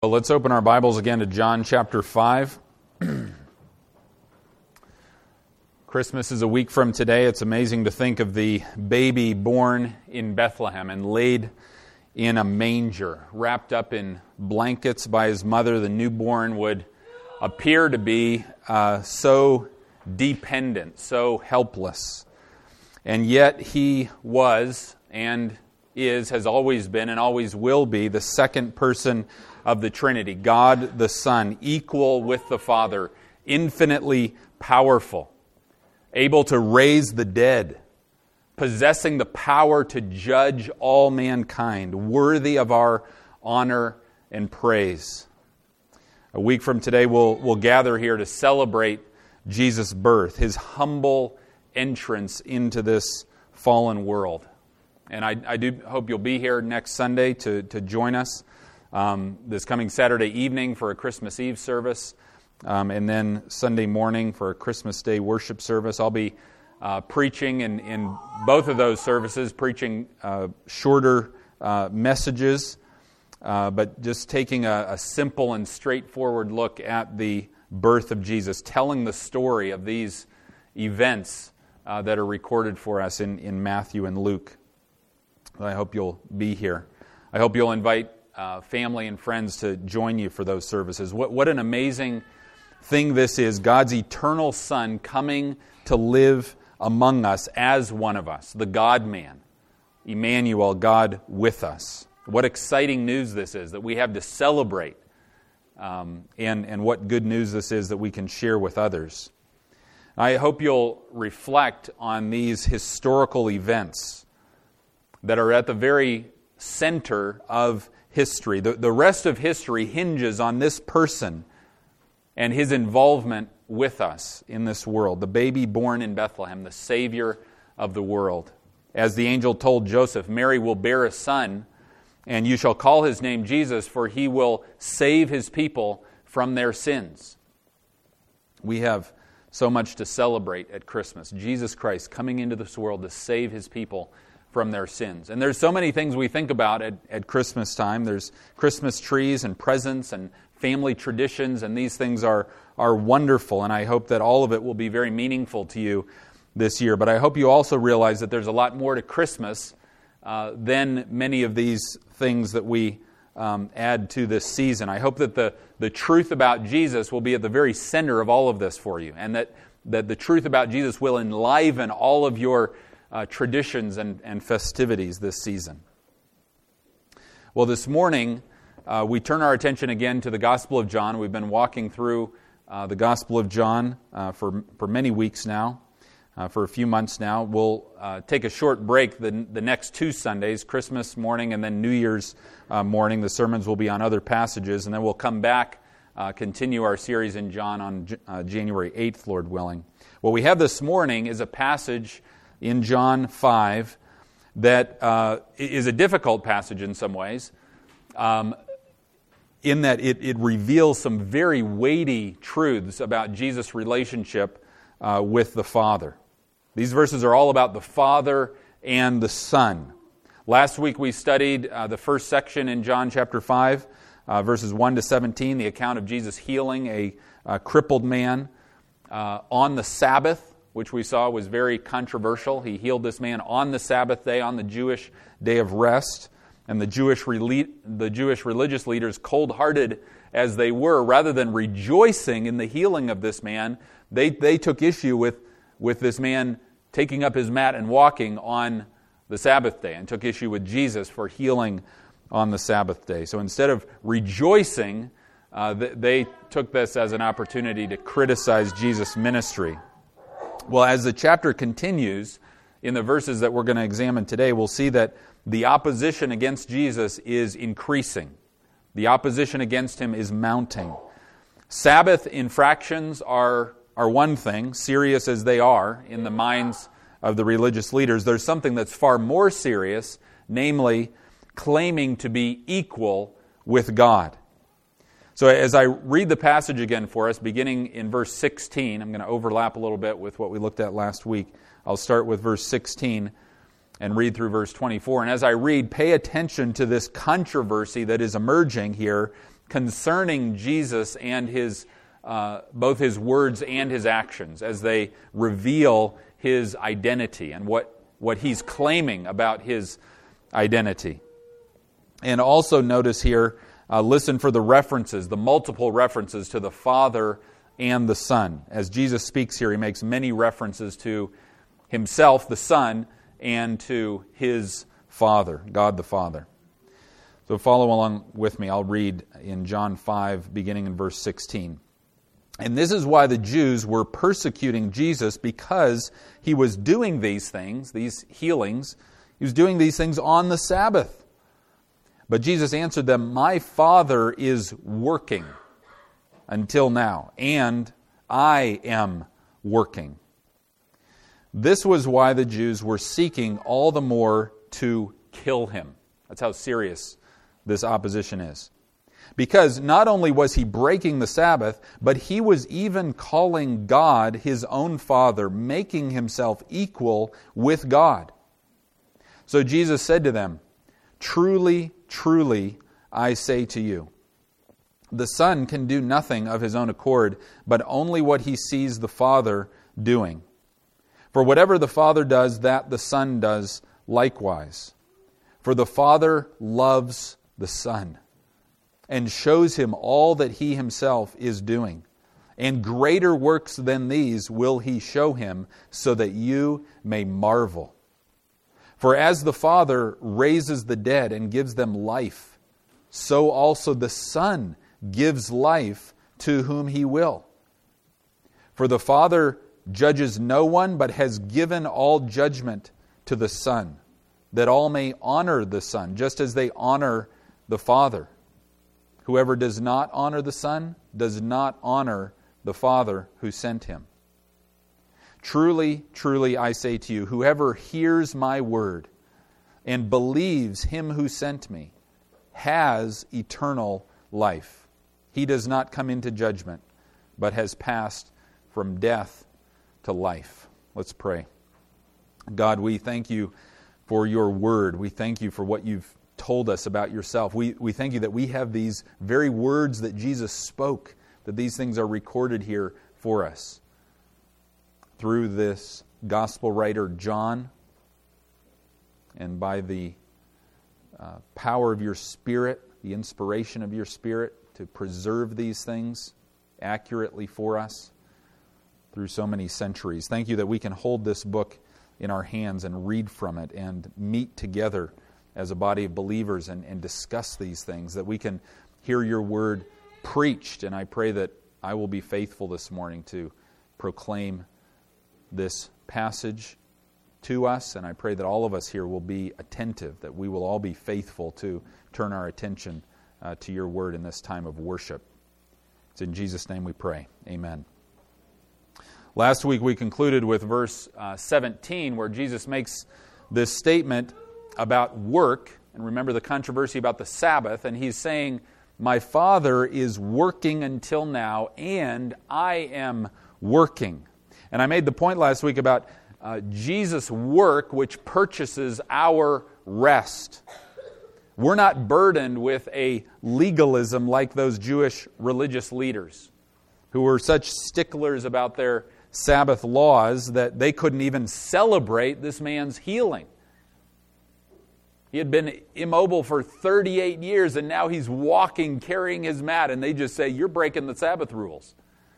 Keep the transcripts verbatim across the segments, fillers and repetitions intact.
Well, let's open our Bibles again to John chapter five. Christmas is a week from today. It's amazing to think of the baby born in Bethlehem and laid in a manger, wrapped up in blankets by his mother. The newborn would appear to be uh, so dependent, so helpless. And yet he was and is, has always been and always will be the second person of the Trinity, God the Son, equal with the Father, infinitely powerful, able to raise the dead, possessing the power to judge all mankind, worthy of our honor and praise. A week from today, we'll, we'll gather here to celebrate Jesus' birth, His humble entrance into this fallen world. And I, I do hope you'll be here next Sunday to, to join us. Um, this coming Saturday evening for a Christmas Eve service, um, and then Sunday morning for a Christmas Day worship service. I'll be uh, preaching in, in both of those services, preaching uh, shorter uh, messages, uh, but just taking a, a simple and straightforward look at the birth of Jesus, telling the story of these events uh, that are recorded for us in, in Matthew and Luke. I hope you'll be here. I hope you'll invite Uh, family and friends to join you for those services. What, what an amazing thing this is, God's eternal Son coming to live among us as one of us, the God-man, Emmanuel, God with us. What exciting news this is that we have to celebrate, um, and, and what good news this is that we can share with others. I hope you'll reflect on these historical events that are at the very center of history. The, the rest of history hinges on this person and his involvement with us in this world. The baby born in Bethlehem, the Savior of the world. As the angel told Joseph, Mary will bear a son, and you shall call his name Jesus, for he will save his people from their sins. We have so much to celebrate at Christmas. Jesus Christ coming into this world to save his people from their sins. And there's so many things we think about at, at Christmas time. There's Christmas trees and presents and family traditions, and these things are, are wonderful, and I hope that all of it will be very meaningful to you this year. But I hope you also realize that there's a lot more to Christmas uh, than many of these things that we um, add to this season. I hope that the, the truth about Jesus will be at the very center of all of this for you, and that, that the truth about Jesus will enliven all of your Uh, traditions and, and festivities this season. Well, this morning, uh, we turn our attention again to the Gospel of John. We've been walking through uh, the Gospel of John uh, for, for many weeks now, uh, for a few months now. We'll uh, take a short break the, the next two Sundays, Christmas morning and then New Year's uh, morning. The sermons will be on other passages, and then we'll come back, uh, continue our series in John on uh, January eighth, Lord willing. What we have this morning is a passage in John five that uh, is a difficult passage in some ways, um, in that it, it reveals some very weighty truths about Jesus' relationship uh, with the Father. These verses are all about the Father and the Son. Last week we studied uh, the first section in John chapter five, uh, verses one to seventeen, the account of Jesus healing a, a crippled man uh, on the Sabbath, which we saw was very controversial. He healed this man on the Sabbath day, on the Jewish day of rest. And the Jewish the Jewish religious leaders, cold-hearted as they were, rather than rejoicing in the healing of this man, they, they took issue with, with this man taking up his mat and walking on the Sabbath day, and took issue with Jesus for healing on the Sabbath day. So instead of rejoicing, uh, they took this as an opportunity to criticize Jesus' ministry. Well, as the chapter continues, in the verses that we're going to examine today, we'll see that the opposition against Jesus is increasing. The opposition against him is mounting. Sabbath infractions are, are one thing, serious as they are in the minds of the religious leaders. There's something that's far more serious, namely claiming to be equal with God. So as I read the passage again for us, beginning in verse sixteen, I'm going to overlap a little bit with what we looked at last week. I'll start with verse sixteen and read through verse twenty-four. And as I read, pay attention to this controversy that is emerging here concerning Jesus and his uh, both his words and his actions as they reveal his identity and what, what he's claiming about his identity. And also notice here, uh, listen for the references, the multiple references to the Father and the Son. As Jesus speaks here, he makes many references to himself, the Son, and to his Father, God the Father. So follow along with me. I'll read in John five, beginning in verse sixteen. And this is why the Jews were persecuting Jesus, because he was doing these things, these healings. He was doing these things on the Sabbath. But Jesus answered them, "My Father is working until now, and I am working." This was why the Jews were seeking all the more to kill him. That's how serious this opposition is. Because not only was he breaking the Sabbath, but he was even calling God his own Father, making himself equal with God. So Jesus said to them, "Truly, truly, I say to you, the Son can do nothing of his own accord, but only what he sees the Father doing. For whatever the Father does, that the Son does likewise. For the Father loves the Son, and shows him all that he himself is doing. And greater works than these will he show him, so that you may marvel. For as the Father raises the dead and gives them life, so also the Son gives life to whom he will. For the Father judges no one, but has given all judgment to the Son, that all may honor the Son, just as they honor the Father. Whoever does not honor the Son does not honor the Father who sent him. Truly, truly, I say to you, whoever hears my word and believes him who sent me has eternal life. He does not come into judgment, but has passed from death to life." Let's pray. God, we thank you for your word. We thank you for what you've told us about yourself. We, we thank you that we have these very words that Jesus spoke, that these things are recorded here for us. Through this gospel writer, John, and by the uh, power of your Spirit, the inspiration of your Spirit to preserve these things accurately for us through so many centuries. Thank you that we can hold this book in our hands and read from it and meet together as a body of believers and, and discuss these things, that we can hear your word preached. And I pray that I will be faithful this morning to proclaim this passage to us, and I pray that all of us here will be attentive, that we will all be faithful to turn our attention uh, to your word in this time of worship. It's in Jesus' name we pray. Amen. Last week we concluded with verse uh, seventeen, where Jesus makes this statement about work, and remember the controversy about the Sabbath, and he's saying, "My Father is working until now, and I am working." And I made the point last week about uh, Jesus' work, which purchases our rest. We're not burdened with a legalism like those Jewish religious leaders who were such sticklers about their Sabbath laws that they couldn't even celebrate this man's healing. He had been immobile for thirty-eight years, and now he's walking, carrying his mat, and they just say, "You're breaking the Sabbath rules."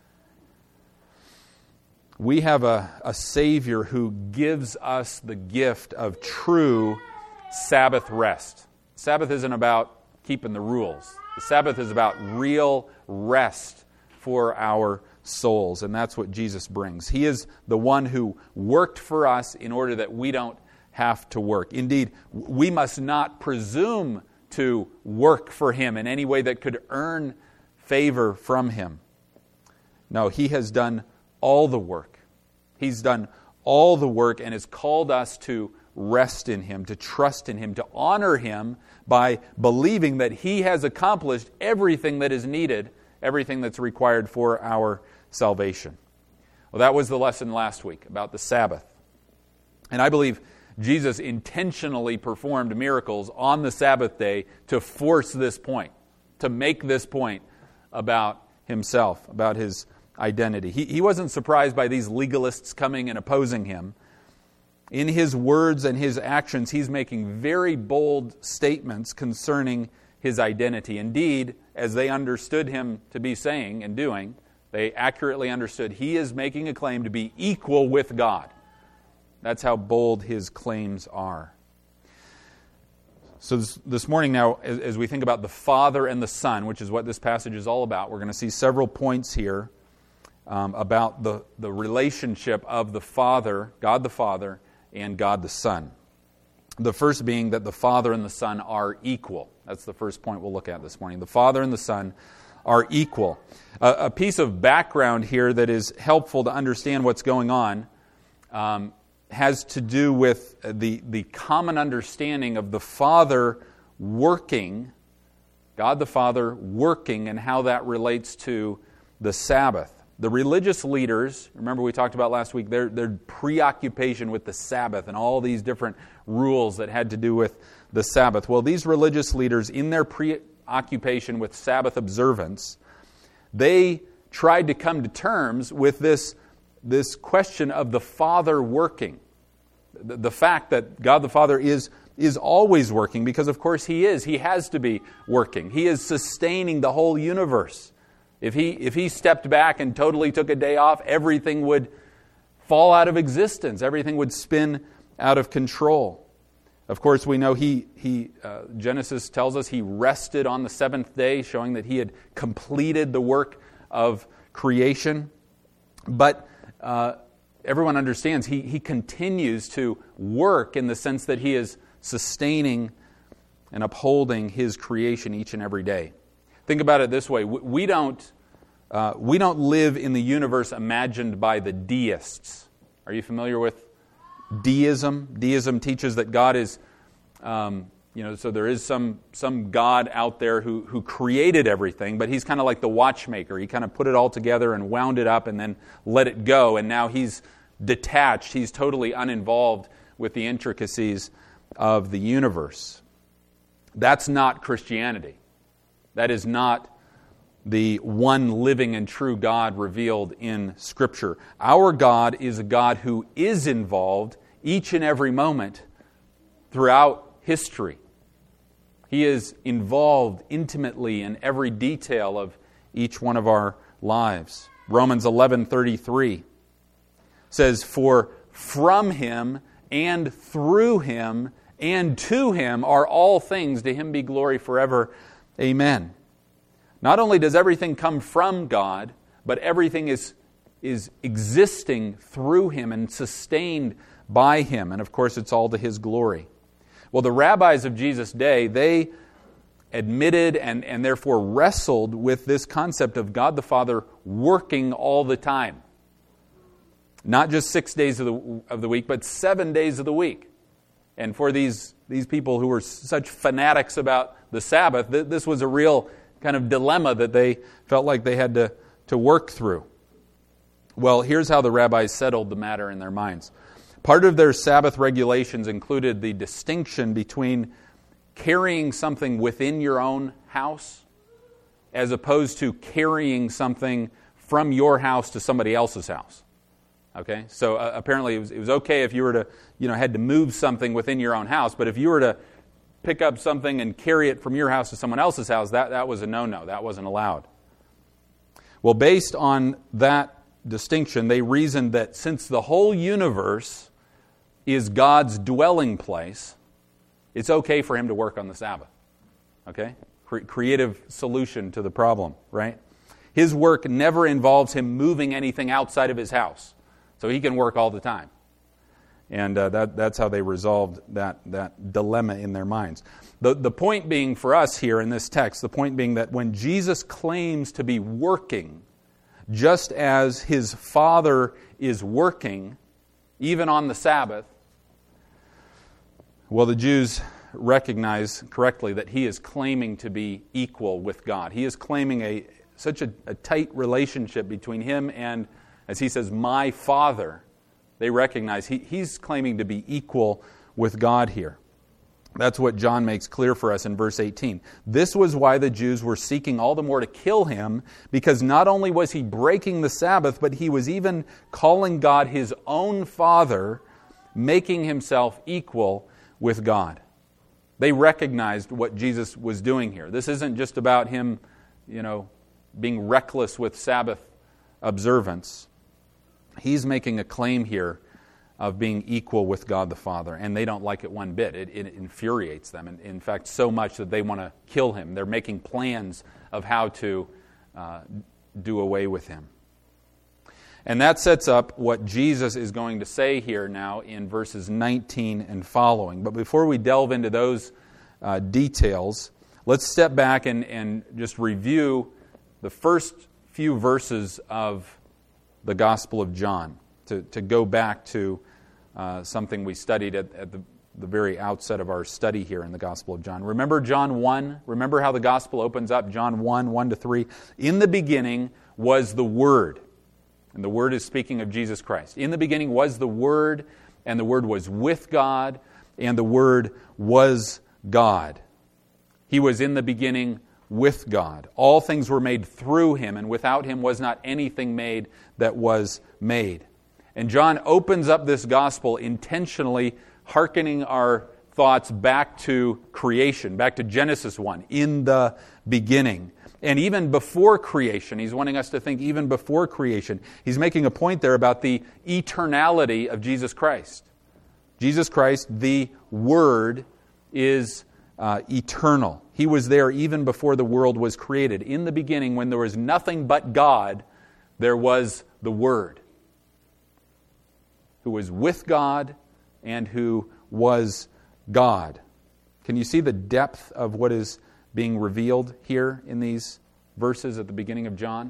We have a, a Savior who gives us the gift of true Sabbath rest. Sabbath isn't about keeping the rules. The Sabbath is about real rest for our souls, and that's what Jesus brings. He is the one who worked for us in order that we don't have to work. Indeed, we must not presume to work for Him in any way that could earn favor from Him. No, He has done all the work. He's done all the work and has called us to rest in Him, to trust in Him, to honor Him by believing that He has accomplished everything that is needed, everything that's required for our salvation. Well, that was the lesson last week about the Sabbath. And I believe Jesus intentionally performed miracles on the Sabbath day to force this point, to make this point about himself, about his identity. He, he wasn't surprised by these legalists coming and opposing him. In his words and his actions, he's making very bold statements concerning his identity. Indeed, as they understood him to be saying and doing, they accurately understood he is making a claim to be equal with God. That's how bold his claims are. So this, this morning now, as, as we think about the Father and the Son, which is what this passage is all about, we're going to see several points here um, about the, the relationship of the Father, God the Father, and God the Son. The first being that the Father and the Son are equal. That's the first point we'll look at this morning. The Father and the Son are equal. A, a piece of background here that is helpful to understand what's going on um, has to do with the, the common understanding of the Father working, God the Father working, and how that relates to the Sabbath. The religious leaders, remember we talked about last week, their, their preoccupation with the Sabbath and all these different rules that had to do with the Sabbath. Well, these religious leaders, in their preoccupation with Sabbath observance, they tried to come to terms with this, this question of the Father working. The, the fact that God the Father is, is always working, because of course He is. He has to be working. He is sustaining the whole universe. If he, if he stepped back and totally took a day off, everything would fall out of existence. Everything would spin out of control. Of course, we know he, he uh, Genesis tells us he rested on the seventh day, showing that he had completed the work of creation. But uh, everyone understands he, he continues to work in the sense that he is sustaining and upholding his creation each and every day. Think about it this way. We don't, uh, we don't live in the universe imagined by the deists. Are you familiar with deism? Deism teaches that God is, um, you know, so there is some some God out there who, who created everything, but He's kind of like the watchmaker. He kind of put it all together and wound it up and then let it go, and now He's detached. He's totally uninvolved with the intricacies of the universe. That's not Christianity. That is not the one living and true God revealed in Scripture. Our God is a God who is involved each and every moment throughout history. He is involved intimately in every detail of each one of our lives. Romans eleven thirty-three says, "For from Him and through Him and to Him are all things, to Him be glory forever. Amen." Not only does everything come from God, but everything is, is existing through Him and sustained by Him. And of course, it's all to His glory. Well, the rabbis of Jesus' day, they admitted and, and therefore wrestled with this concept of God the Father working all the time. Not just six days of the, of the week, but seven days of the week. And for these, these people who were such fanatics about the Sabbath, th- this was a real kind of dilemma that they felt like they had to, to work through. Well, here's how the rabbis settled the matter in their minds. Part of their Sabbath regulations included the distinction between carrying something within your own house as opposed to carrying something from your house to somebody else's house. Okay, so uh, apparently it was, it was okay if you were to, you know, had to move something within your own house, but if you were to pick up something and carry it from your house to someone else's house, that, that was a no-no. That wasn't allowed. Well, based on that distinction, they reasoned that since the whole universe is God's dwelling place, it's okay for Him to work on the Sabbath. Okay? Cre- creative solution to the problem, right? His work never involves Him moving anything outside of His house. So He can work all the time. And uh, that, that's how they resolved that, that dilemma in their minds. The, the point being for us here in this text, the point being that when Jesus claims to be working, just as His Father is working, even on the Sabbath, well, the Jews recognize correctly that He is claiming to be equal with God. He is claiming a such a, a tight relationship between Him and, as He says, my Father. They recognize he, He's claiming to be equal with God here. That's what John makes clear for us in verse eighteen. This was why the Jews were seeking all the more to kill him, because not only was he breaking the Sabbath, but he was even calling God his own Father, making himself equal with God. They recognized what Jesus was doing here. This isn't just about him, you know, being reckless with Sabbath observance. He's making a claim here of being equal with God the Father, and they don't like it one bit. It, it infuriates them, and in fact, so much that they want to kill him. They're making plans of how to uh, do away with him. And that sets up what Jesus is going to say here now in verses nineteen and following. But before we delve into those uh, details, let's step back and, and just review the first few verses of the Gospel of John, to, to go back to uh, something we studied at, at the, the very outset of our study here in the Gospel of John. Remember John one? Remember how the Gospel opens up? John one, one to three. In the beginning was the Word. And the Word is speaking of Jesus Christ. In the beginning was the Word, and the Word was with God, and the Word was God. He was in the beginning with God. All things were made through Him, and without Him was not anything made that was made. And John opens up this gospel intentionally hearkening our thoughts back to creation, back to Genesis one, in the beginning. And even before creation, he's wanting us to think even before creation. He's making a point there about the eternality of Jesus Christ. Jesus Christ, the Word, is uh, eternal. He was there even before the world was created. In the beginning, when there was nothing but God, there was the Word, who was with God and who was God. Can you see the depth of what is being revealed here in these verses at the beginning of John?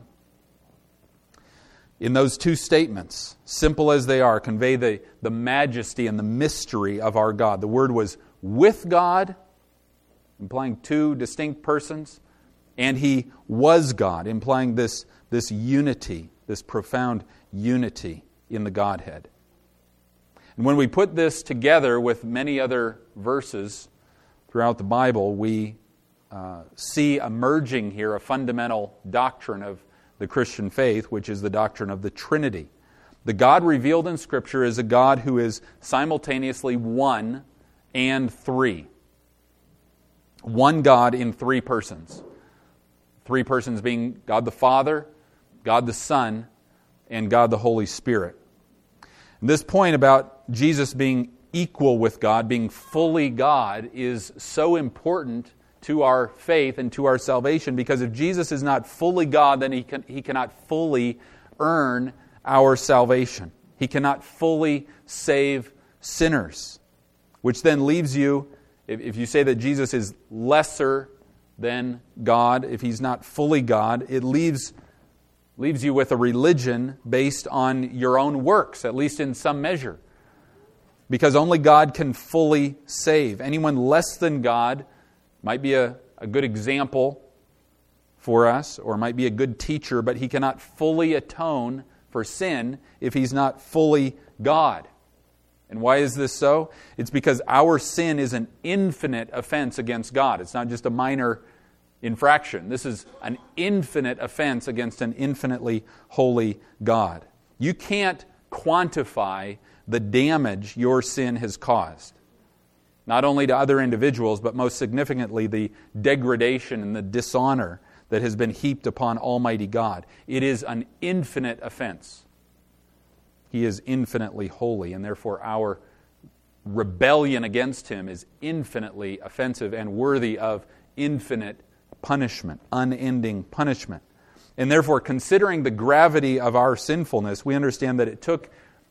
In those two statements, simple as they are, convey the, the majesty and the mystery of our God. The Word was with God, implying two distinct persons, and He was God, implying this, this unity, this profound unity in the Godhead. And when we put this together with many other verses throughout the Bible, we uh, see emerging here a fundamental doctrine of the Christian faith, which is the doctrine of the Trinity. The God revealed in Scripture is a God who is simultaneously one and three. One God in three persons. Three persons being God the Father, God the Son, and God the Holy Spirit. And this point about Jesus being equal with God, being fully God, is so important to our faith and to our salvation, because if Jesus is not fully God, then he can, he cannot fully earn our salvation. He cannot fully save sinners, which then leaves you, if, if you say that Jesus is lesser than God, if He's not fully God, it leaves leaves you with a religion based on your own works, at least in some measure. Because only God can fully save. Anyone less than God might be a, a good example for us, or might be a good teacher, but he cannot fully atone for sin if he's not fully God. And why is this so? It's because our sin is an infinite offense against God. It's not just a minor infraction. This is an infinite offense against an infinitely holy God. You can't quantify the damage your sin has caused. Not only to other individuals, but most significantly the degradation and the dishonor that has been heaped upon Almighty God. It is an infinite offense. He is infinitely holy, and therefore our rebellion against Him is infinitely offensive and worthy of infinite punishment, unending punishment. And therefore, considering the gravity of our sinfulness, we understand that it took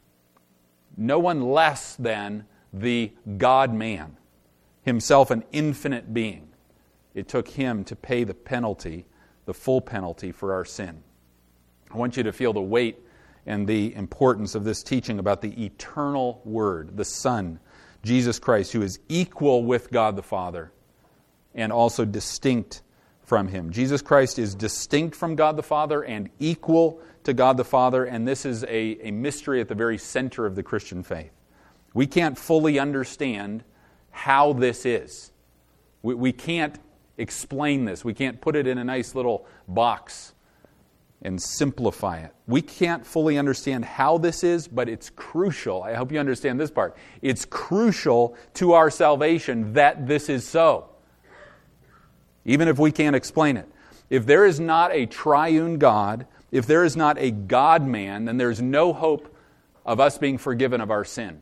no one less than the God-man, Himself an infinite being. It took Him to pay the penalty, the full penalty for our sin. I want you to feel the weight and the importance of this teaching about the eternal Word, the Son, Jesus Christ, who is equal with God the Father and also distinct from Him. Jesus Christ is distinct from God the Father and equal to God the Father, and this is a, a mystery at the very center of the Christian faith. We can't fully understand how this is. We, we can't explain this. We can't put it in a nice little box and simplify it. We can't fully understand how this is, but it's crucial. I hope you understand this part. It's crucial to our salvation that this is so. Even if we can't explain it. If there is not a triune God, if there is not a God-man, then there's no hope of us being forgiven of our sin.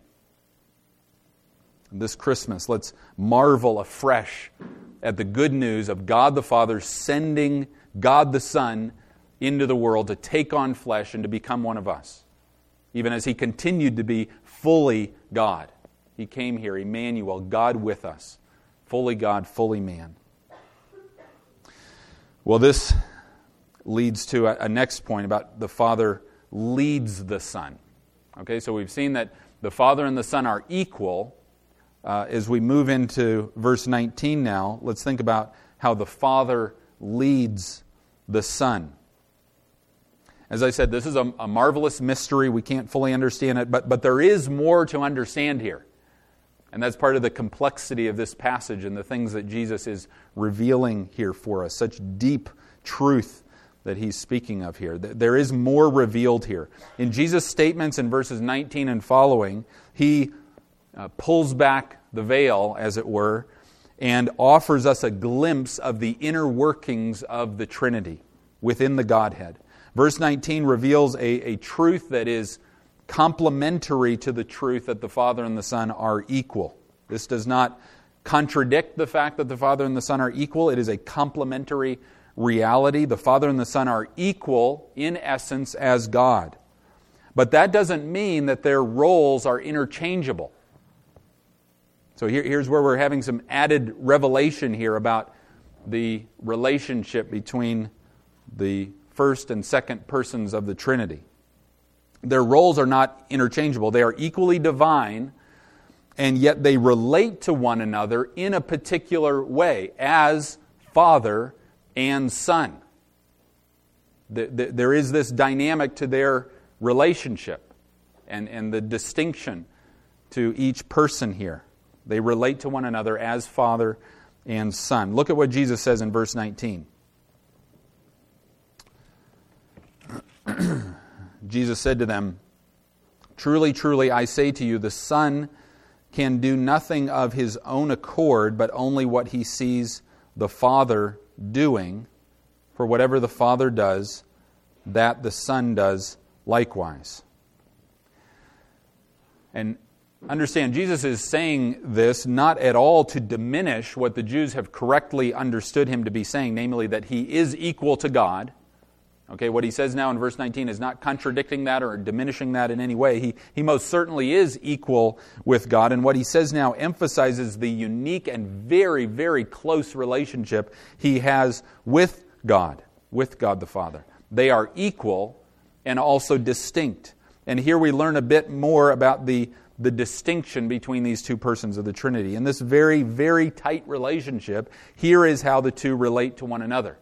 This Christmas, let's marvel afresh at the good news of God the Father sending God the Son into the world to take on flesh and to become one of us. Even as He continued to be fully God. He came here, Emmanuel, God with us. Fully God, fully man. Well, this leads to a, a next point about the Father leads the Son. Okay, so we've seen that the Father and the Son are equal. Uh, as we move into verse nineteen now, let's think about how the Father leads the Son. As I said, this is a, a marvelous mystery. We can't fully understand it, but, but there is more to understand here. And that's part of the complexity of this passage and the things that Jesus is revealing here for us. Such deep truth that He's speaking of here. There is more revealed here. In Jesus' statements in verses nineteen and following, He uh, pulls back the veil, as it were, and offers us a glimpse of the inner workings of the Trinity within the Godhead. Verse nineteen reveals a, a truth that is complementary to the truth that the Father and the Son are equal. This does not contradict the fact that the Father and the Son are equal. It is a complementary reality. The Father and the Son are equal in essence as God. But that doesn't mean that their roles are interchangeable. So here, here's where we're having some added revelation here about the relationship between the first and second persons of the Trinity. Their roles are not interchangeable. They are equally divine, and yet they relate to one another in a particular way as Father and Son. There is this dynamic to their relationship and, and the distinction to each person here. They relate to one another as Father and Son. Look at what Jesus says in verse nineteen. Jesus said to them, "Truly, truly, I say to you, the Son can do nothing of His own accord, but only what He sees the Father doing. For whatever the Father does, that the Son does likewise." And understand, Jesus is saying this not at all to diminish what the Jews have correctly understood Him to be saying, namely that He is equal to God. Okay, what He says now in verse nineteen is not contradicting that or diminishing that in any way. He, he most certainly is equal with God. And what He says now emphasizes the unique and very, very close relationship He has with God, with God the Father. They are equal and also distinct. And here we learn a bit more about the, the distinction between these two persons of the Trinity. In this very, very tight relationship, here is how the two relate to one another.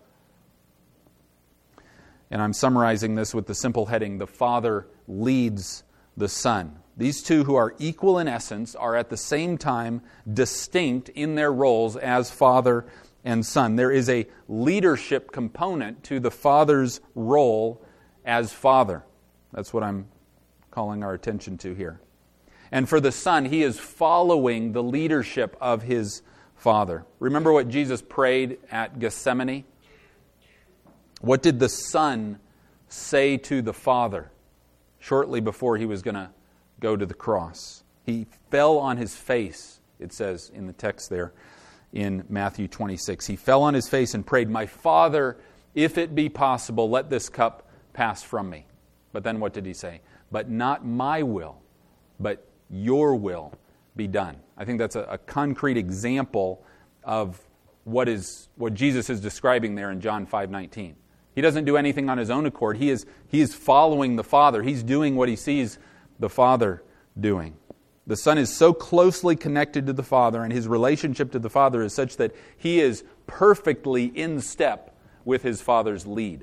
And I'm summarizing this with the simple heading, the Father leads the Son. These two who are equal in essence are at the same time distinct in their roles as Father and Son. There is a leadership component to the Father's role as Father. That's what I'm calling our attention to here. And for the Son, He is following the leadership of His Father. Remember what Jesus prayed at Gethsemane? What did the Son say to the Father shortly before He was going to go to the cross? He fell on His face, it says in the text there in Matthew twenty-six. He fell on His face and prayed, "My Father, if it be possible, let this cup pass from me." But then what did He say? "But not my will, but your will be done." I think that's a, a concrete example of what is what Jesus is describing there in John five nineteen. He doesn't do anything on His own accord. He is, he is following the Father. He's doing what He sees the Father doing. The Son is so closely connected to the Father, and His relationship to the Father is such that He is perfectly in step with His Father's lead.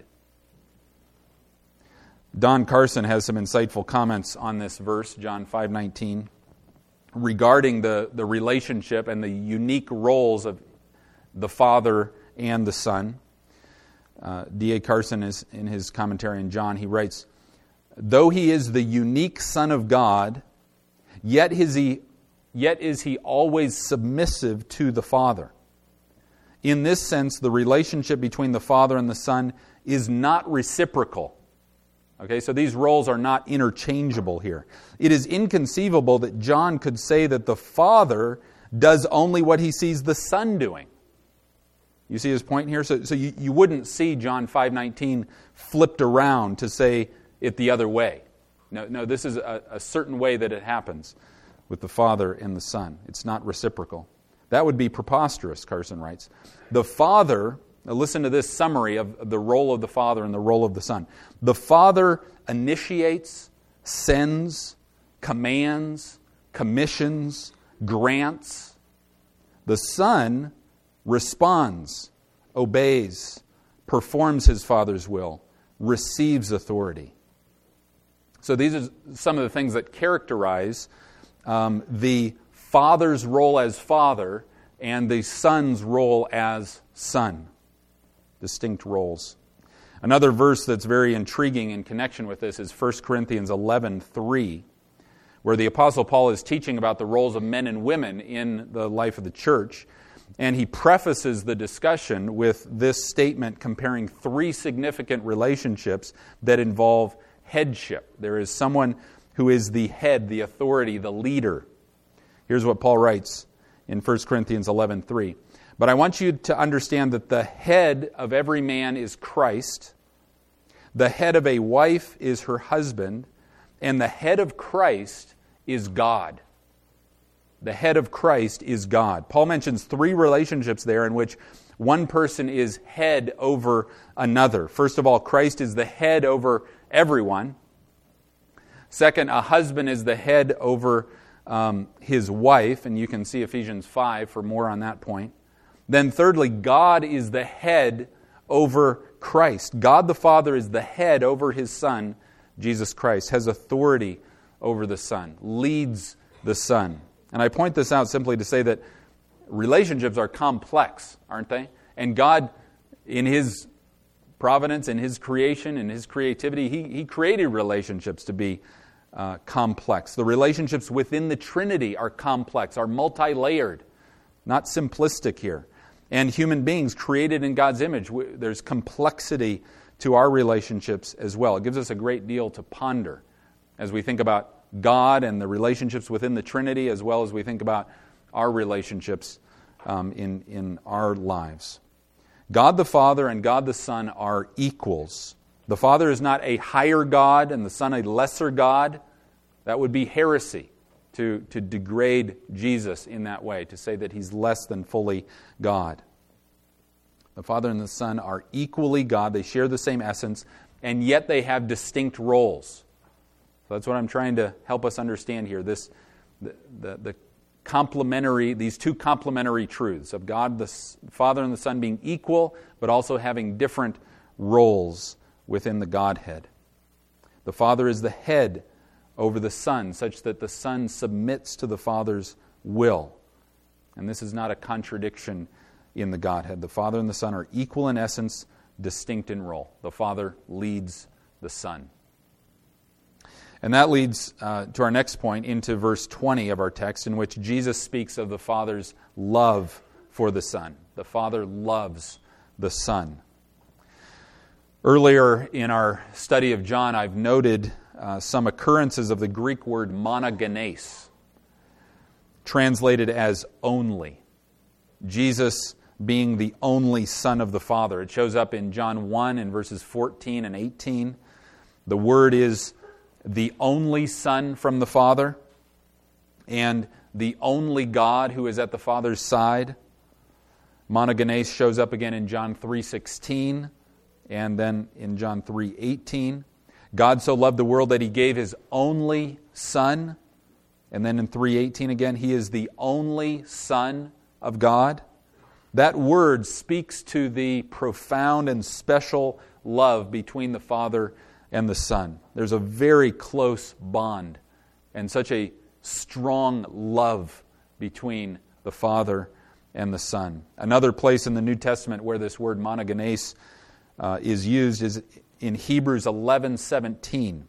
Don Carson has some insightful comments on this verse, John five nineteen. regarding the, the relationship and the unique roles of the Father and the Son. Uh, D A Carson, is in his commentary on John, he writes, "Though he is the unique Son of God, yet is he, yet is he always submissive to the Father. In this sense, the relationship between the Father and the Son is not reciprocal." Okay, so these roles are not interchangeable here. It is inconceivable that John could say that the Father does only what he sees the Son doing. You see his point here? So, so you, you wouldn't see John five nineteen flipped around to say it the other way. No, no, this is a, a certain way that it happens with the Father and the Son. It's not reciprocal. That would be preposterous, Carson writes. The Father, now listen to this summary of the role of the Father and the role of the Son. The Father initiates, sends, commands, commissions, grants. The Son responds, obeys, performs His Father's will, receives authority. So these are some of the things that characterize um, the Father's role as Father and the Son's role as Son. Distinct roles. Another verse that's very intriguing in connection with this is First Corinthians eleven three, where the Apostle Paul is teaching about the roles of men and women in the life of the church. And he prefaces the discussion with this statement comparing three significant relationships that involve headship. There is someone who is the head, the authority, the leader. Here's what Paul writes in First Corinthians eleven three. "But I want you to understand that the head of every man is Christ, the head of a wife is her husband, and the head of Christ is God." The head of Christ is God. Paul mentions three relationships there in which one person is head over another. First of all, Christ is the head over everyone. Second, a husband is the head over um, his wife, and you can see Ephesians five for more on that point. Then thirdly, God is the head over Christ. God the Father is the head over His Son, Jesus Christ, has authority over the Son, leads the Son. And I point this out simply to say that relationships are complex, aren't they? And God, in His providence, in His creation, in His creativity, He, he created relationships to be uh, complex. The relationships within the Trinity are complex, are multi-layered, not simplistic here. And human beings created in God's image, there's complexity to our relationships as well. It gives us a great deal to ponder as we think about God and the relationships within the Trinity, as well as we think about our relationships um, in, in our lives. God the Father and God the Son are equals. The Father is not a higher God and the Son a lesser God. That would be heresy to, to degrade Jesus in that way, to say that He's less than fully God. The Father and the Son are equally God. They share the same essence, and yet they have distinct roles. So that's what I'm trying to help us understand here. This, the, the, the complementary, these two complementary truths of God, the Father and the Son being equal, but also having different roles within the Godhead. The Father is the head over the Son, such that the Son submits to the Father's will. And this is not a contradiction in the Godhead. The Father and the Son are equal in essence, distinct in role. The Father leads the Son. And that leads uh, to our next point, into verse twenty of our text, in which Jesus speaks of the Father's love for the Son. The Father loves the Son. Earlier in our study of John, I've noted uh, some occurrences of the Greek word monogenes, translated as only. Jesus being the only Son of the Father. It shows up in John one in verses fourteen and eighteen. The word is the only Son from the Father, and the only God who is at the Father's side. Monogenes shows up again in John three sixteen, and then in John three eighteen. God so loved the world that He gave His only Son. And then in three eighteen again, He is the only Son of God. That word speaks to the profound and special love between the Father and the Son. There's a very close bond and such a strong love between the Father and the Son. Another place in the New Testament where this word monogenes uh, is used is in Hebrews eleven seventeen,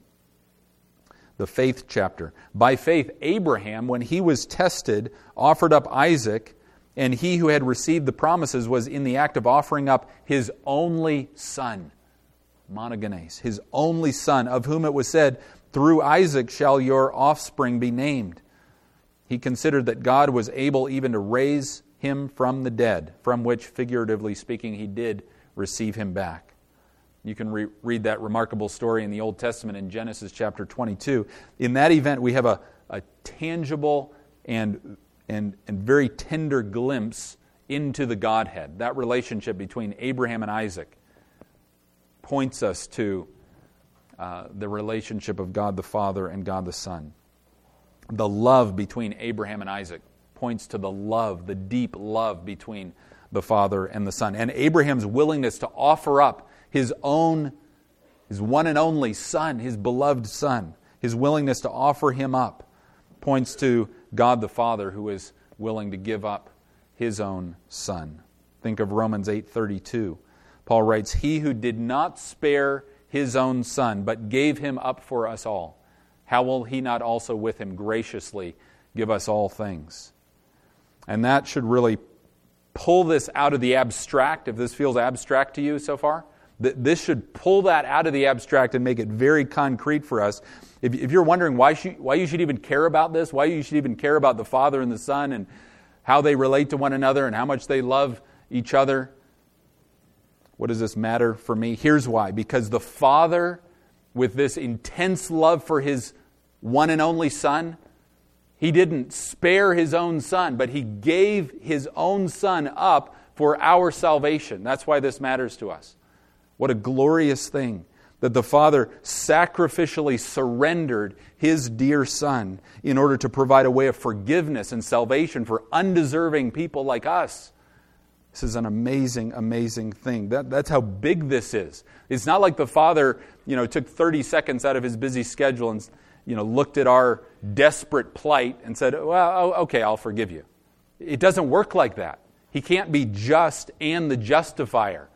the faith chapter. By faith, Abraham, when he was tested, offered up Isaac, and he who had received the promises was in the act of offering up his only son, monogenes, his only son, of whom it was said, through Isaac shall your offspring be named. He considered that God was able even to raise him from the dead, from which, figuratively speaking, he did receive him back. You can re- read that remarkable story in the Old Testament in Genesis chapter twenty-two. In that event, we have a, a tangible and, and, and very tender glimpse into the Godhead. That relationship between Abraham and Isaac points us to uh, the relationship of God the Father and God the Son. The love between Abraham and Isaac points to the love, the deep love between the Father and the Son. And Abraham's willingness to offer up his own, his one and only son, his beloved son, his willingness to offer him up points to God the Father, who is willing to give up his own son. Think of Romans eight thirty-two. Paul writes, "He who did not spare his own son, but gave him up for us all, how will he not also with him graciously give us all things?" And that should really pull this out of the abstract, if this feels abstract to you so far. This should pull that out of the abstract and make it very concrete for us. If, if you're wondering why, should, why you should even care about this, why you should even care about the Father and the Son and how they relate to one another and how much they love each other, what does this matter for me? Here's why. Because the Father, with this intense love for His one and only Son, He didn't spare His own Son, but He gave His own Son up for our salvation. That's why this matters to us. What a glorious thing that the Father sacrificially surrendered His dear Son in order to provide a way of forgiveness and salvation for undeserving people like us. This is an amazing, amazing thing. That, that's how big this is. It's not like the Father, you know, took thirty seconds out of His busy schedule and, you know, looked at our desperate plight and said, well, okay, I'll forgive you. It doesn't work like that. He can't be just and the justifier.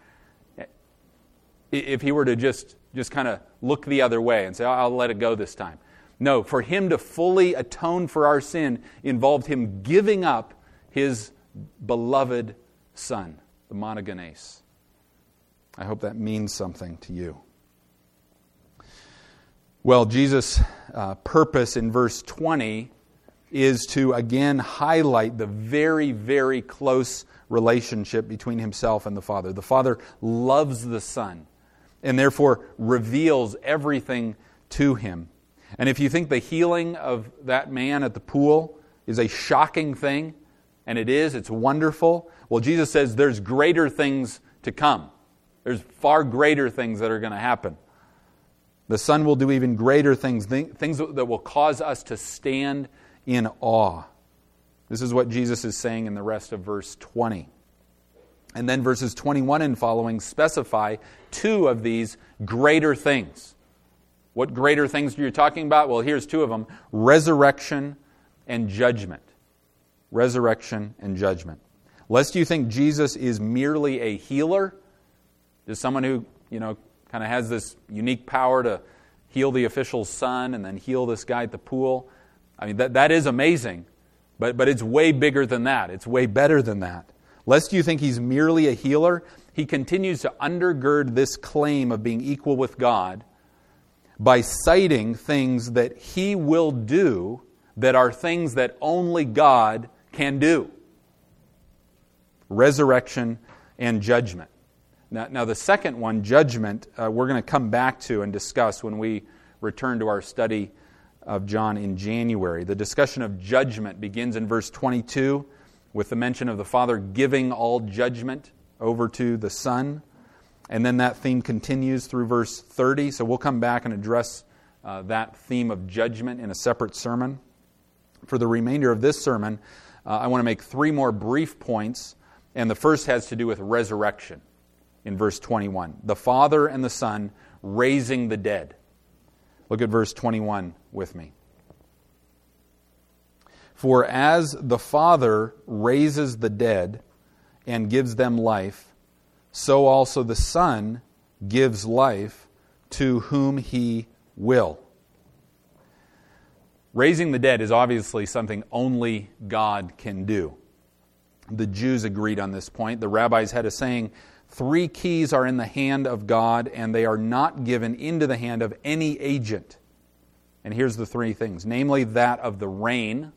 If He were to just, just kind of look the other way and say, oh, I'll let it go this time. No, for Him to fully atone for our sin involved Him giving up His beloved Son, the monogenes. I hope that means something to you. Well, Jesus' uh, purpose in verse twenty is to again highlight the very, very close relationship between Himself and the Father. The Father loves the Son and therefore reveals everything to Him. And if you think the healing of that man at the pool is a shocking thing, and it is, it's wonderful, well, Jesus says there's greater things to come. There's far greater things that are going to happen. The Son will do even greater things, things that will cause us to stand in awe. This is what Jesus is saying in the rest of verse twenty. And then verses twenty-one and following specify two of these greater things. What greater things are you talking about? Well, here's two of them. Resurrection and judgment. Resurrection and judgment. Lest you think Jesus is merely a healer, just someone who, you know, kind of has this unique power to heal the official's son and then heal this guy at the pool. I mean, that, that is amazing, but, but it's way bigger than that. It's way better than that. Lest you think He's merely a healer, He continues to undergird this claim of being equal with God by citing things that He will do that are things that only God can do. Resurrection and judgment. Now, now the second one, judgment, uh, we're going to come back to and discuss when we return to our study of John in January. The discussion of judgment begins in verse twenty-two with the mention of the Father giving all judgment over to the Son. And then that theme continues through verse thirty. So we'll come back and address uh, that theme of judgment in a separate sermon. For the remainder of this sermon, uh, I want to make three more brief points. And the first has to do with resurrection in verse twenty-one. The Father and the Son raising the dead. Look at verse twenty-one with me. For as the Father raises the dead and gives them life, so also the Son gives life to whom He will. Raising the dead is obviously something only God can do. The Jews agreed on this point. The rabbis had a saying, three keys are in the hand of God, and they are not given into the hand of any agent. And here's the three things, namely that of the rain,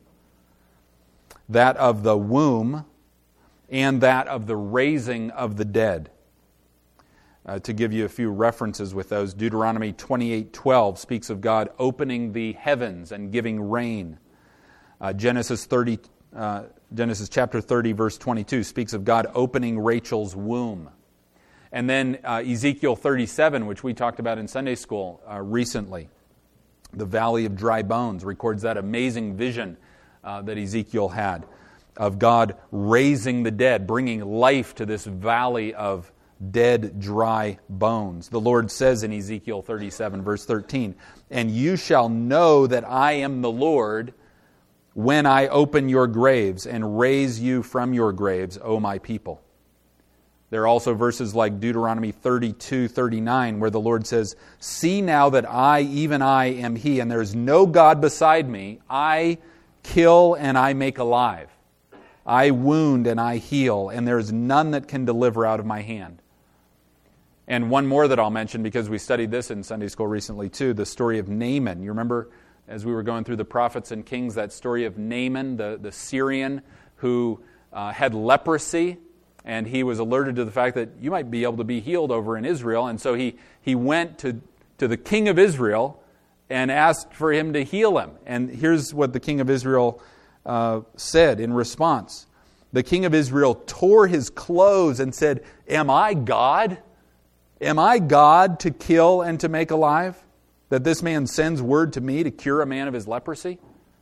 that of the womb, and that of the raising of the dead. Uh, to give you a few references with those, Deuteronomy twenty-eight twelve speaks of God opening the heavens and giving rain. Uh, Genesis thirty, uh, Genesis chapter thirty, verse twenty-two speaks of God opening Rachel's womb. And then uh, Ezekiel thirty-seven, which we talked about in Sunday school uh, recently, the valley of dry bones, records that amazing vision uh, that Ezekiel had of God raising the dead, bringing life to this valley of dead, dry bones. The Lord says in Ezekiel thirty-seven, verse thirteen, "And you shall know that I am the Lord when I open your graves and raise you from your graves, O my people." There are also verses like Deuteronomy thirty-two thirty-nine, where the Lord says, "See now that I, even I, am He, and there is no God beside me. I kill and I make alive. I wound and I heal, and there is none that can deliver out of my hand." And one more that I'll mention, because we studied this in Sunday school recently too, the story of Naaman. You remember, as we were going through the prophets and kings, that story of Naaman, the, the Syrian, who uh, had leprosy, and he was alerted to the fact that you might be able to be healed over in Israel. And so he, he went to, to the king of Israel and asked for him to heal him. And here's what the king of Israel uh, said in response. The king of Israel tore his clothes and said, "Am I God? Am I God to kill and to make alive? That this man sends word to me to cure a man of his leprosy?"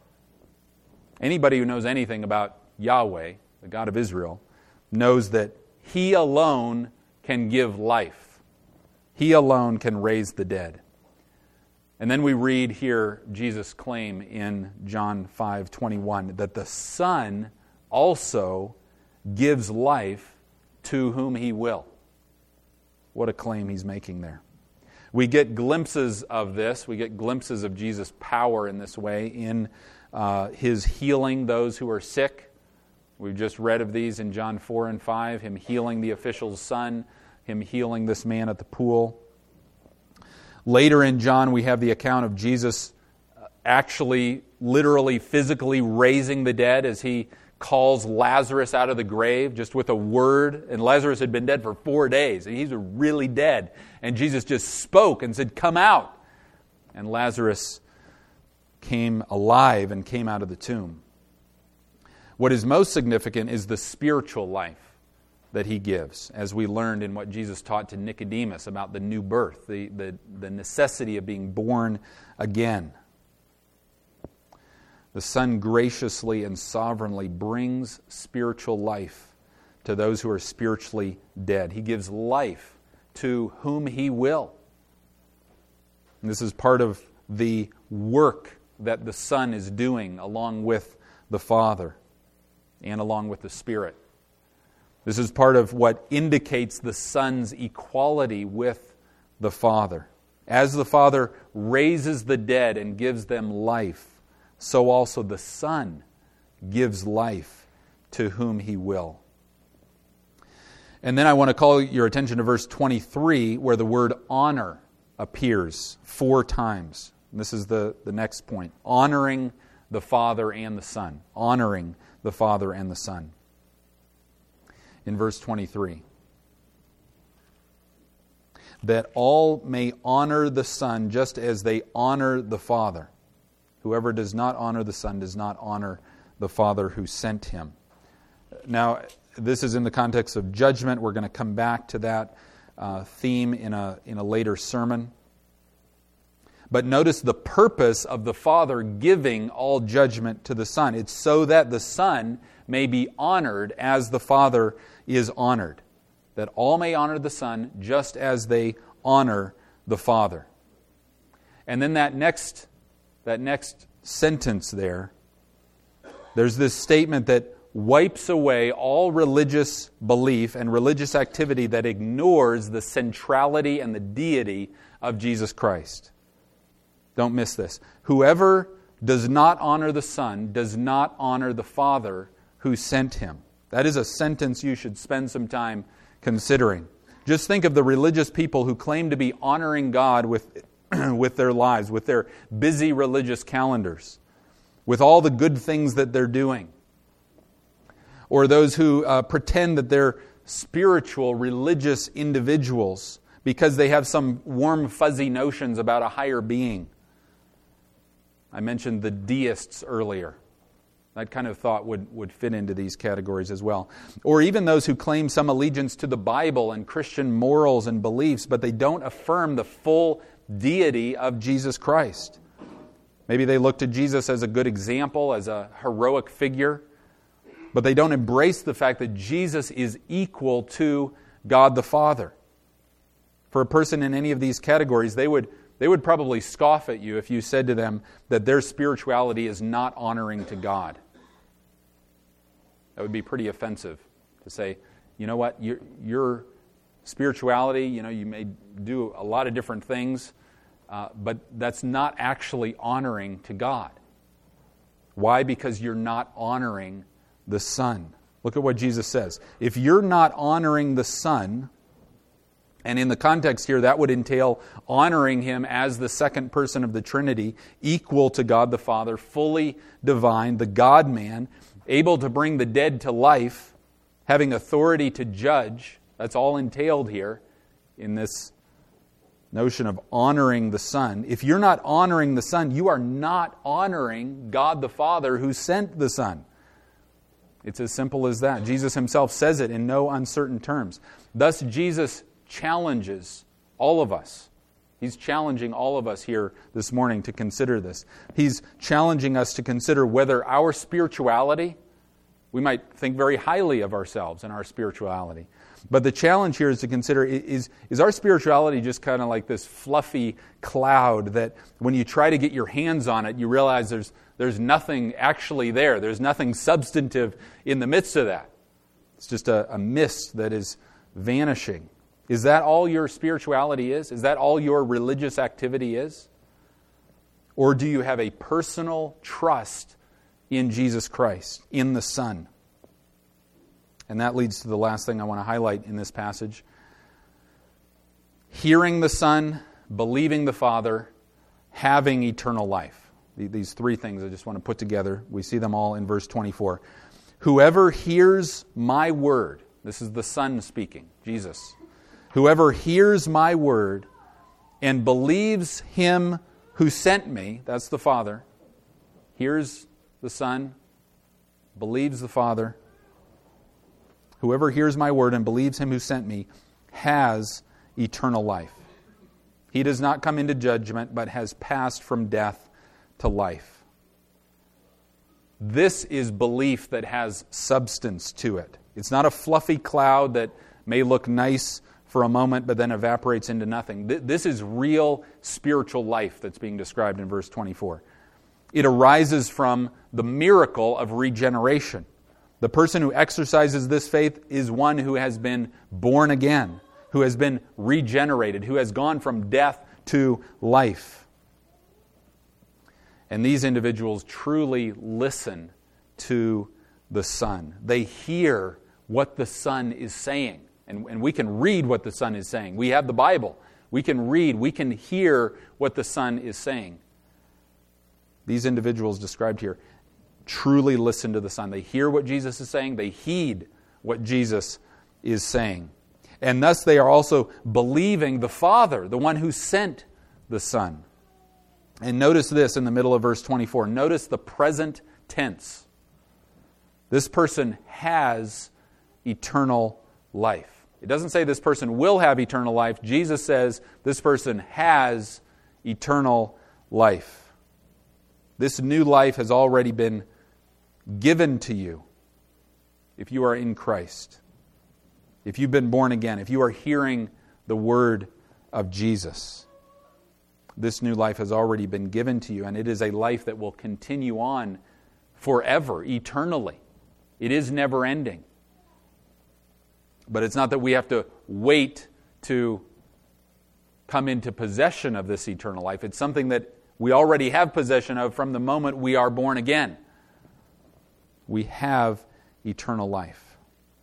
Anybody who knows anything about Yahweh, the God of Israel, knows that He alone can give life. He alone can raise the dead. And then we read here Jesus' claim in John five twenty-one that the Son also gives life to whom He will. What a claim He's making there. We get glimpses of this. We get glimpses of Jesus' power in this way in uh, His healing those who are sick. We've just read of these in John four and five, Him healing the official's son, Him healing this man at the pool. Later in John, we have the account of Jesus actually, literally, physically raising the dead as He calls Lazarus out of the grave just with a word. And Lazarus had been dead for four days. And he's really dead. And Jesus just spoke and said, "Come out." And Lazarus came alive and came out of the tomb. What is most significant is the spiritual life that He gives, as we learned in what Jesus taught to Nicodemus about the new birth, the, the, the necessity of being born again. The Son graciously and sovereignly brings spiritual life to those who are spiritually dead. He gives life to whom He will. And this is part of the work that the Son is doing along with the Father and along with the Spirit. This is part of what indicates the Son's equality with the Father. As the Father raises the dead and gives them life, so also the Son gives life to whom He will. And then I want to call your attention to verse twenty-three, where the word honor appears four times. And this is the, the next point. Honoring the Father and the Son. Honoring the Father and the Son. In verse twenty-three. That all may honor the Son just as they honor the Father. Whoever does not honor the Son does not honor the Father who sent Him. Now, this is in the context of judgment. We're going to come back to that uh, theme in a, in a later sermon. But notice the purpose of the Father giving all judgment to the Son. It's so that the Son may be honored as the Father is honored. That all may honor the Son just as they honor the Father. And then that next, that next sentence there There's this statement that wipes away all religious belief and religious activity that ignores the centrality and the deity of Jesus Christ. Don't miss this. Whoever does not honor the Son does not honor the Father who sent him. That is a sentence you should spend some time considering. Just think of the religious people who claim to be honoring God with, with their lives, with their busy religious calendars, with all the good things that they're doing. Or those who uh, pretend that they're spiritual, religious individuals because they have some warm, fuzzy notions about a higher being. I mentioned the deists earlier. That kind of thought would, would fit into these categories as well. Or even those who claim some allegiance to the Bible and Christian morals and beliefs, but they don't affirm the full deity of Jesus Christ. Maybe they look to Jesus as a good example, as a heroic figure, but they don't embrace the fact that Jesus is equal to God the Father. For a person in any of these categories, they would They would probably scoff at you if you said to them that their spirituality is not honoring to God. That would be pretty offensive to say, you know what, your, your spirituality, you know, you may do a lot of different things, uh, but that's not actually honoring to God. Why? Because you're not honoring the Son. Look at what Jesus says. If you're not honoring the Son, and in the context here, that would entail honoring Him as the second person of the Trinity, equal to God the Father, fully divine, the God-man, able to bring the dead to life, having authority to judge. That's all entailed here in this notion of honoring the Son. If you're not honoring the Son, you are not honoring God the Father who sent the Son. It's as simple as that. Jesus Himself says it in no uncertain terms. Thus, Jesus challenges all of us. He's challenging all of us here this morning to consider this. He's challenging us to consider whether our spirituality, we might think very highly of ourselves and our spirituality, but the challenge here is to consider, is, is our spirituality just kind of like this fluffy cloud that when you try to get your hands on it, you realize there's, there's nothing actually there. There's nothing substantive in the midst of that. It's just a, a mist that is vanishing. Is that all your spirituality is? Is that all your religious activity is? Or do you have a personal trust in Jesus Christ, in the Son? And that leads to the last thing I want to highlight in this passage. Hearing the Son, believing the Father, having eternal life. These three things I just want to put together. We see them all in verse twenty-four. Whoever hears my word, this is the Son speaking, Jesus. Whoever hears my word and believes Him who sent me, that's the Father, hears the Son, believes the Father. Whoever hears my word and believes Him who sent me has eternal life. He does not come into judgment, but has passed from death to life. This is belief that has substance to it. It's not a fluffy cloud that may look nice for a moment, but then evaporates into nothing. This is real spiritual life that's being described in verse twenty-four. It arises from the miracle of regeneration. The person who exercises this faith is one who has been born again, who has been regenerated, who has gone from death to life. And these individuals truly listen to the Son. They hear what the Son is saying. And, and we can read what the Son is saying. We have the Bible. We can read, we can hear what the Son is saying. These individuals described here truly listen to the Son. They hear what Jesus is saying. They heed what Jesus is saying. And thus they are also believing the Father, the one who sent the Son. And notice this in the middle of verse twenty-four. Notice the present tense. This person has eternal life. It doesn't say this person will have eternal life. Jesus says this person has eternal life. This new life has already been given to you if you are in Christ. If you've been born again, if you are hearing the word of Jesus. This new life has already been given to you, and it is a life that will continue on forever, eternally. It is never ending. But it's not that we have to wait to come into possession of this eternal life. It's something that we already have possession of from the moment we are born again. We have eternal life.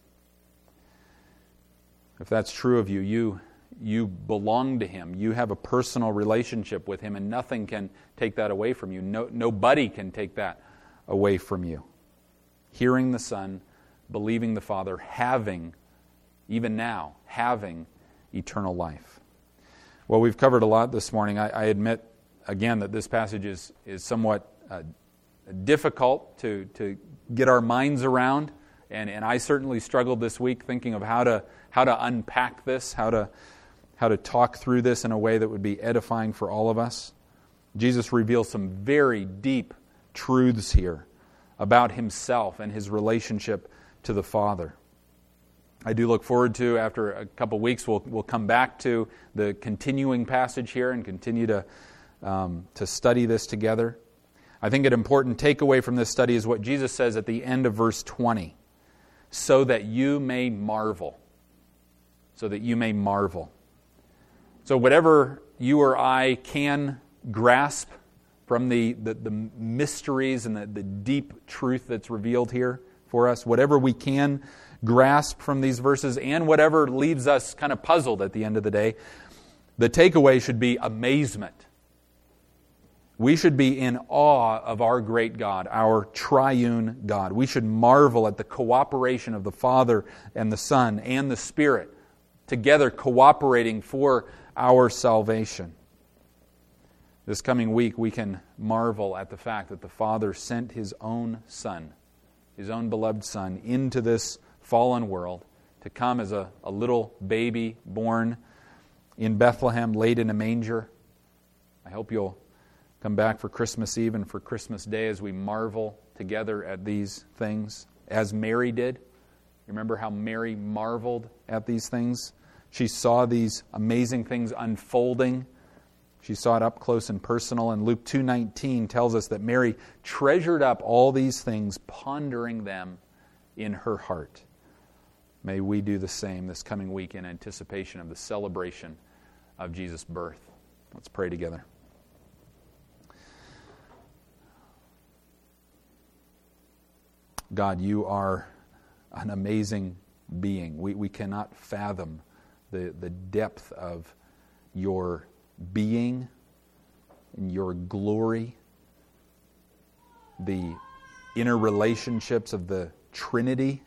If that's true of you, you you belong to Him. You have a personal relationship with Him, and nothing can take that away from you. No, nobody can take that away from you. Hearing the Son, believing the Father, having, even now, having eternal life. Well, we've covered a lot this morning. I, I admit, again, that this passage is, is somewhat uh, difficult to, to get our minds around, and, and I certainly struggled this week thinking of how to how to unpack this, how to how to talk through this in a way that would be edifying for all of us. Jesus reveals some very deep truths here about Himself and His relationship to the Father. I do look forward to, after a couple weeks, we'll we'll come back to the continuing passage here and continue to um, to study this together. I think an important takeaway from this study is what Jesus says at the end of verse twenty, so that you may marvel. So that you may marvel. So whatever you or I can grasp from the, the, the mysteries and the, the deep truth that's revealed here for us, whatever we can grasp from these verses, and whatever leaves us kind of puzzled at the end of the day, the takeaway should be amazement. We should be in awe of our great God, our triune God. We should marvel at the cooperation of the Father and the Son and the Spirit, together cooperating for our salvation. This coming week, we can marvel at the fact that the Father sent His own Son, His own beloved Son, into this fallen world to come as a, a little baby born in Bethlehem, laid in a manger. I hope you'll come back for Christmas Eve and for Christmas Day as we marvel together at these things, as Mary did. Remember how Mary marveled at these things? She saw these amazing things unfolding. She saw it up close and personal. And Luke two nineteen tells us that Mary treasured up all these things, pondering them in her heart. May we do the same this coming week in anticipation of the celebration of Jesus' birth. Let's pray together. God, you are an amazing being. We, we cannot fathom the, the depth of your being and your glory, the inner relationships of the Trinity.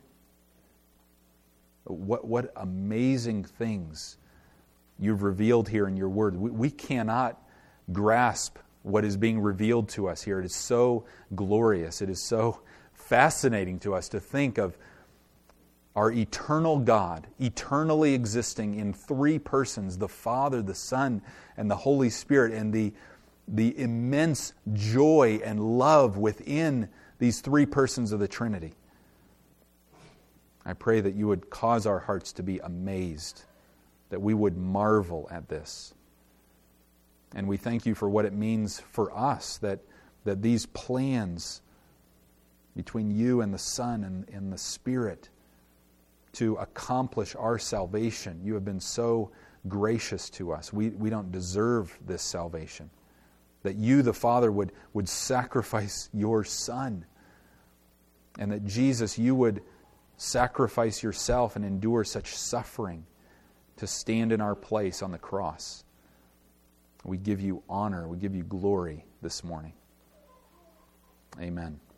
What, what amazing things you've revealed here in your Word. We, we cannot grasp what is being revealed to us here. It is so glorious. It is so fascinating to us to think of our eternal God, eternally existing in three persons, the Father, the Son, and the Holy Spirit, and the, the immense joy and love within these three persons of the Trinity. I pray that you would cause our hearts to be amazed, that we would marvel at this. And we thank you for what it means for us, that, that these plans between you and the Son and, and the Spirit to accomplish our salvation. You have been so gracious to us. We, we don't deserve this salvation. That you, the Father, would, would sacrifice your Son. And that Jesus, you would sacrifice yourself and endure such suffering to stand in our place on the cross. We give you honor. We give you glory this morning. Amen.